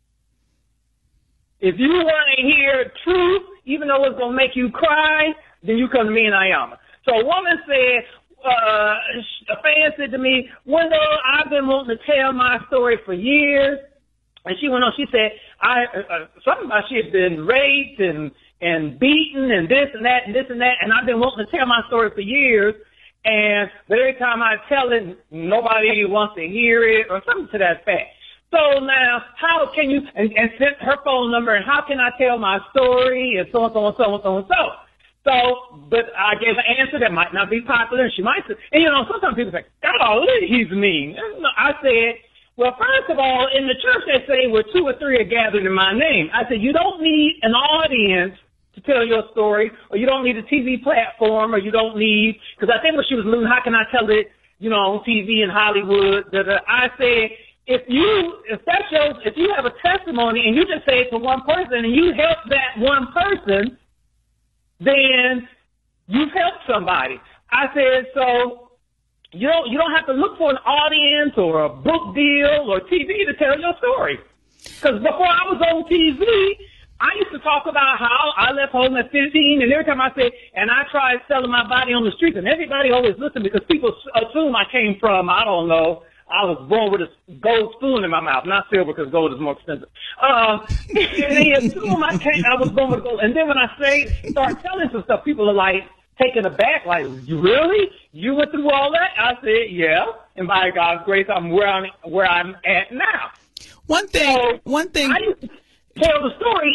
If you want to hear truth, even though it's going to make you cry, then you come to me and Ayama. So a woman said, uh, a fan said to me, Wendell, I've been wanting to tell my story for years. And she went on, she said, I, uh, something about she had been raped and, and beaten and this and that and this and that. And I've been wanting to tell my story for years. And but every time I tell it, nobody wants to hear it or something to that fact. So now, how can you, and, and sent her phone number, and how can I tell my story and so and so and so and so and so. So, but I gave an answer that might not be popular, and she might say, and you know, sometimes people say, golly, he's mean. And I said, well, first of all, in the church they say where two or three are gathered in my name. I said, you don't need an audience to tell your story, or you don't need a T V platform, or you don't need, because I think what she was alluding, how can I tell it, you know, on T V in Hollywood? That uh, I said, if you, if that shows, if you have a testimony and you just say it to one person and you help that one person, then you've helped somebody. I said, so you don't, you don't have to look for an audience or a book deal or T V to tell your story. Because before I was on T V, I used to talk about how I left home at fifteen, and every time I said, and I tried selling my body on the streets, and everybody always listened because people assume I came from, I don't know, I was born with a gold spoon in my mouth, not silver because gold is more expensive. Uh, and they assume I came, I was born with gold. And then when I say, start telling some stuff, people are like taken aback, like, you really? You went through all that? I said, yeah. And by God's grace, I'm where I'm, where I'm at now. One thing, so one thing. I used to tell the story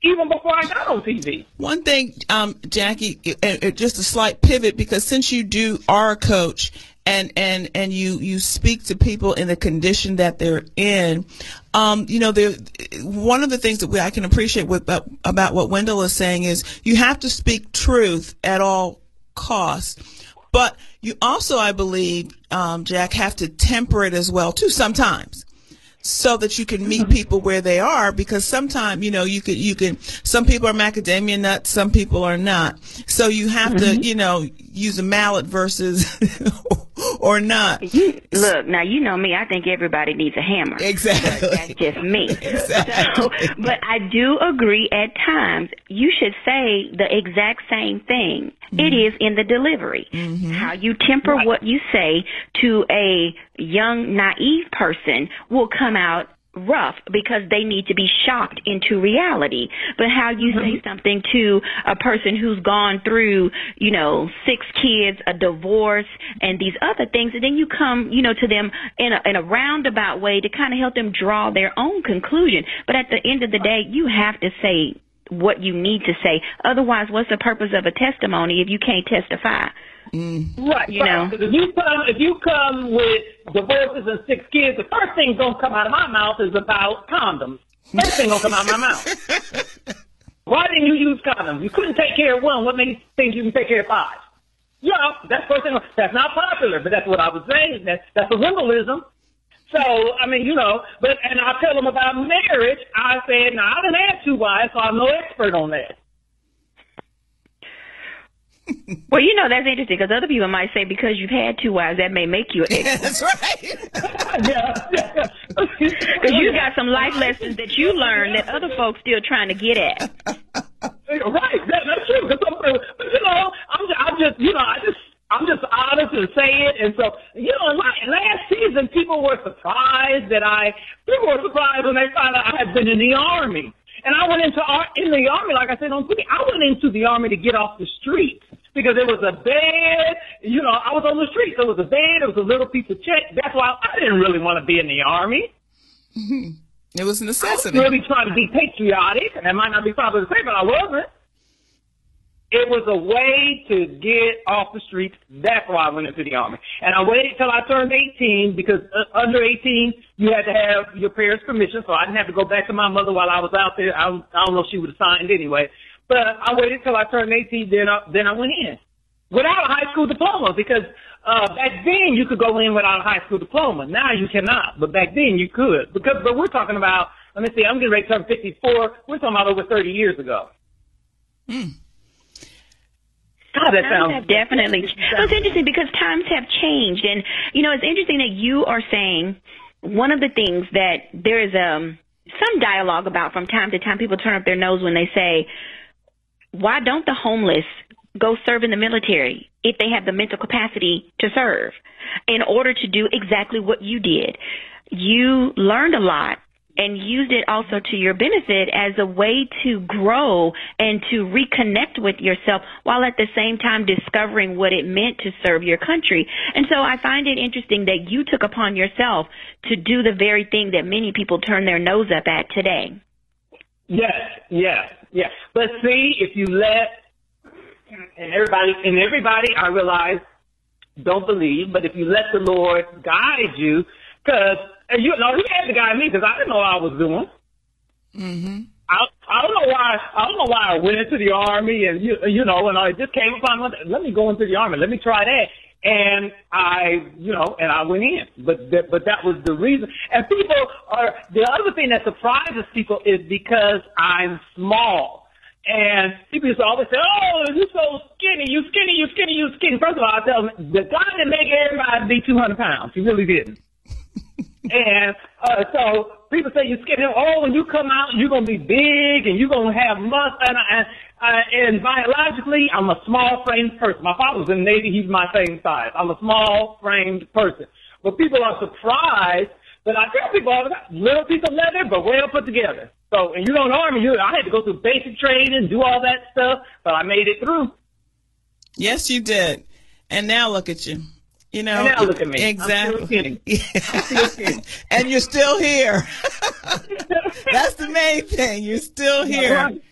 even before I got on T V. One thing, um, Jackie, uh, uh, just a slight pivot, because since you do are a coach and and and you you speak to people in the condition that they're in, um, you know, there. One of the things that we, I can appreciate with, about, about what Wendell is saying is you have to speak truth at all costs, but you also, I believe, um, Jack, have to temper it as well too sometimes, so that you can meet people where they are, because sometimes, you know, you could, you can, some people are macadamia nuts, some people are not. So you have mm-hmm. to, you know, use a mallet versus or not. You, look, now you know me, I think everybody needs a hammer. Exactly. That's just me. Exactly. So, but I do agree at times you should say the exact same thing. Mm-hmm. It is in the delivery. Mm-hmm. How you temper right. what you say to a young, naive person will come out rough because they need to be shocked into reality. But how you say something to a person who's gone through, you know, six kids, a divorce, and these other things, and then you come, you know, to them in a, in a roundabout way to kind of help them draw their own conclusion. But at the end of the day, you have to say what you need to say. Otherwise, what's the purpose of a testimony if you can't testify? Mm. Right, you know. Because if you come, if you come with divorces and six kids, the first thing gonna come out of my mouth is about condoms. First thing gonna come out of my mouth. Why didn't you use condoms? You couldn't take care of one. What makes you think you can take care of five? Yeah, that's first thing. That's not popular, but that's what I was saying. That's that's a symbolism. So I mean, you know, but and I tell them about marriage. I said, now I done had two wives, so I'm no expert on that. Well, you know, that's interesting because other people might say because you've had two wives, that may make you an expert. That's right. yeah. Because you got some life lessons that you learned that other folks still trying to get at. Right, that, that's true. But, but you know, I'm, I'm just, you know, I just, I'm just honest and say it. And so, you know, last season, people were surprised that I, people were surprised when they found out I had been in the Army. And I went into in the Army, like I said on T V, I went into the Army to get off the street because there was a bed, you know, I was on the street. There was a bed, there was a little piece of check. That's why I didn't really want to be in the Army. Mm-hmm. It was a necessity. I was really trying to be patriotic, and that might not be popular to say, but I wasn't. It was a way to get off the streets. That's why I went into the Army. And I waited till I turned eighteen because uh, under eighteen, you had to have your parents' permission, so I didn't have to go back to my mother while I was out there. I, I don't know if she would have signed anyway. But I waited till I turned eighteen, then I, then I went in. Without a high school diploma, because uh, back then you could go in without a high school diploma. Now you cannot, but back then you could. Because, but we're talking about, let me see, I'm getting ready to turn fifty-four. We're talking about over thirty years ago. Hmm. God, that times sounds have definitely. Well, it's interesting because times have changed, and you know, it's interesting that you are saying one of the things that there is um some dialogue about from time to time. People turn up their nose when they say, "Why don't the homeless go serve in the military if they have the mental capacity to serve?" In order to do exactly what you did, you learned a lot and used it also to your benefit as a way to grow and to reconnect with yourself while at the same time discovering what it meant to serve your country. And so I find it interesting that you took upon yourself to do the very thing that many people turn their nose up at today. Yes, yes, yes. But see, if you let, and everybody, and everybody, I realize, don't believe, but if you let the Lord guide you, because And you know, he had to guide me because I didn't know what I was doing. Mm-hmm. I I don't know why I don't know why I went into the Army and you you know and I just came upon one. Let me go into the Army. Let me try that. And I you know and I went in. But that, but that was the reason. And people are the other thing that surprises people is because I'm small. And people used to always say, "Oh, you're so skinny, you skinny, you skinny, you skinny." First of all, I tell them the guy didn't make everybody be two hundred pounds. He really didn't. And uh, so people say you're skinny. Oh, when you come out, you're gonna be big and you're gonna have muscle. And, and, uh, and biologically, I'm a small framed person. My father was in the Navy. He's my same size. I'm a small framed person. But people are surprised that I tell people all the time, little piece of leather, but well put together. So, and you go in the Army, you, I had to go through basic training, do all that stuff, but I made it through. Yes, you did. And now look at you. You know, and now look at me. Exactly. I'm still skinny. I'm still skinny. And you're still here. That's the main thing. You're still here. Right.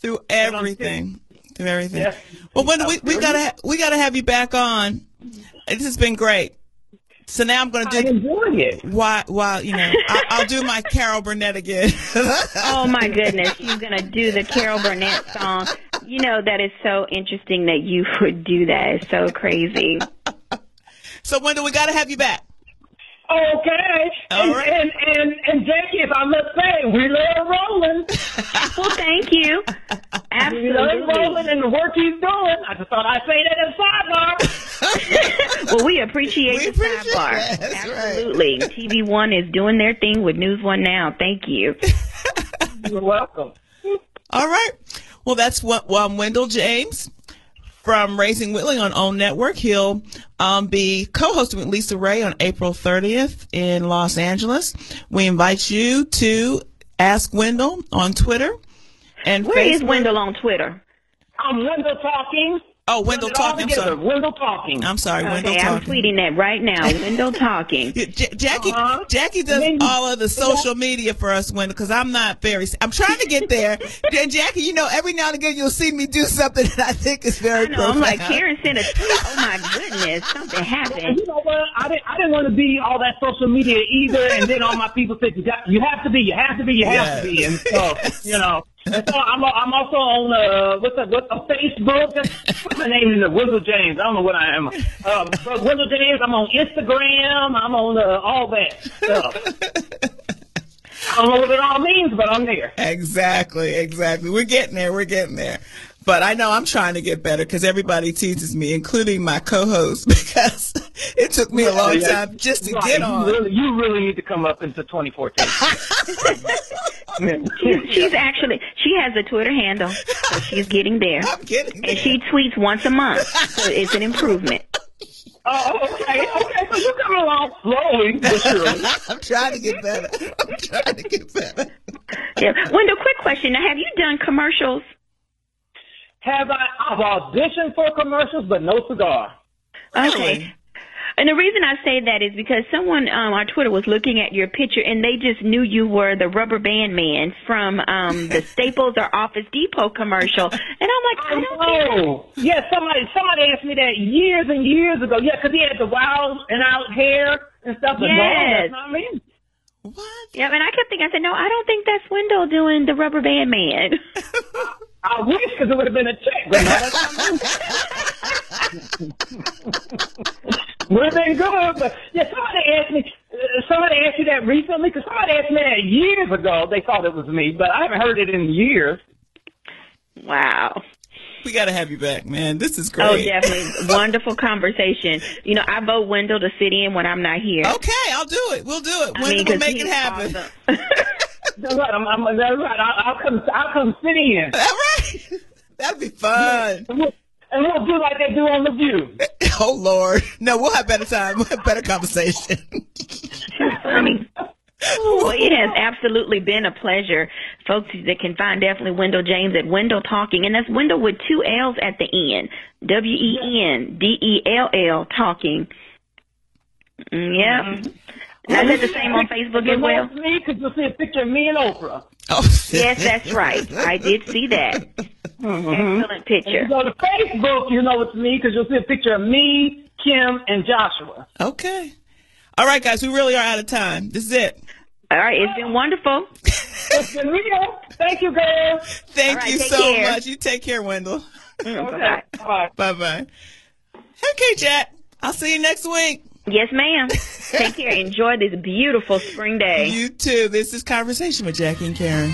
through everything. Through everything. Yes. Well, when we we gotta ha- we gotta have you back on. This has been great. So now I'm gonna do. I enjoy it. Why? While you know, I, I'll do my Carol Burnett again. Oh my goodness, she's gonna do the Carol Burnett song. You know, that is so interesting that you would do that. It's so crazy. So Wendell, we gotta have you back. Okay. All and, right. and, and, and Jackie, if I must say, we love Roland. Well, thank you. We love Absolutely. Roland and the work he's doing. I just thought I'd say that as sidebar. Well, we appreciate We the appreciate sidebar. that. That's right. Absolutely. T V One is doing their thing with News One now. Thank you. You're welcome. All right. Well, that's what um, Wendell James from Raising Whitley on OWN Network. He'll um, be co-hosting with Lisa Ray on April thirtieth in Los Angeles. We invite you to ask Wendell on Twitter and Where Facebook. is Wendell on Twitter? I'm Wendell Talking. Oh, Wendell Put it all Talking. I'm together. sorry. Wendell Talking. I'm sorry, Wendell Okay, I'm Talking. tweeting that right now. Wendell Talking. Yeah, J- Jackie, Uh-huh. Jackie does Then- all of the social media for us, Wendell, because I'm not very. I'm trying to get there. And Jackie, you know, every now and again you'll see me do something that I think is very I know. I'm like, profound. Karen sent a tweet. Oh my goodness, something And happened. you know what? I didn't. I didn't want to be all that social media either. And then all my people said, "You got, you have to be. You have to be. You have to be." And so, you know. And so I'm. I'm also on uh, what's that? What's on Facebook? What's my name? Is Wendell James? I don't know what I am. Uh, but Wendell James. I'm on Instagram. I'm on uh, all that stuff. I don't know what it all means, but I'm there. Exactly, exactly. We're getting there. We're getting there. But I know I'm trying to get better because everybody teases me, including my co-host, because it took me a long Yeah, time just to right. get You on. really, you really need to come up into twenty fourteen. She's actually, she has a Twitter handle, so she's getting there. I'm getting there. And she tweets once a month, so it's an improvement. Oh, okay, okay. So you're coming along slowly, but surely. I'm trying to get better. I'm trying to get better. Yeah. Wendell, quick question. Now, have you done commercials? Have I? I've auditioned for commercials, but no cigar. Okay. And the reason I say that is because someone um, on Twitter was looking at your picture and they just knew you were the Rubber Band Man from um, the Staples or Office Depot commercial. And I'm like, I don't think Oh, yeah. Somebody, somebody asked me that years and years ago. Yeah, because he had the wild and out hair and stuff. But no, Yes. that's not me. What? Yeah, and I kept thinking, I said, no, I don't think that's Wendell doing the Rubber Band Man. I wish, because it would have been a check, but no, that's not me. Would have been good, but yeah, somebody asked me. Uh, somebody asked you that recently, because somebody asked me that years ago. They thought it was me, but I haven't heard it in years. Wow. We got to have you back, man. This is great. Oh, definitely. Wonderful conversation. You know, I vote Wendell to sit in when I'm not here. Okay, I'll do it. We'll do it. I When mean, we'll 'cause make he's it happen. awesome. That's right. I'm, I'm, that's right. I'll, I'll come. I'll come sit in. All right. That'd be fun. And we'll, and we'll do like they do on The View. Oh, Lord. No, we'll have better time. We'll have better conversation. Funny. Well, it has absolutely been a pleasure. Folks that can find definitely Wendell James at Wendell Talking, and that's Wendell with two L's at the end. W E N D E L L Talking. Mm, yeah. Now, is that the same on Facebook as well? It's me, because you'll see a picture of me and Oprah. Oh, Yes, that's right. I did see that. Excellent If picture. you go to Facebook, you know it's me, because you'll see a picture of me, Kim, and Joshua. Okay. All right, guys. We really are out of time. This is it. All right, it's been wonderful. It's been real. Thank you, girl. Thank All right, you take so care. much. You take care, Wendell. Mm, Okay. bye-bye. Bye. Bye-bye. Okay, Jack. I'll see you next week. Yes, ma'am. Take care. Enjoy this beautiful spring day. You too. This is Conversation with Jackie and Karen.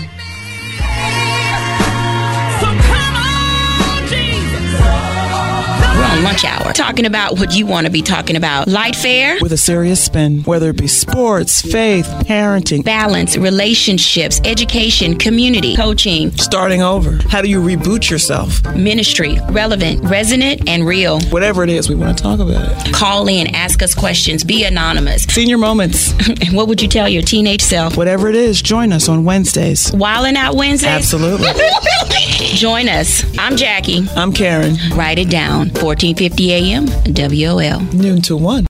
So come on, Jesus. We're on lunch hour talking about what you want to be talking about. Light fare, With a serious spin, whether it be sports, faith, parenting, balance, relationships, education, community, coaching, starting over. How do you reboot yourself? ministry, relevant, resonant, and real. Whatever it is, we want to talk about it. Call in, ask us questions, be anonymous. Senior moments, And what would you tell your teenage self? whatever it is, join us on Wednesdays. Wildin' Out Wednesdays? Absolutely. Join us. I'm Jackie. I'm Karen. Write it down. fourteen fifty a.m. W O L. Noon to one.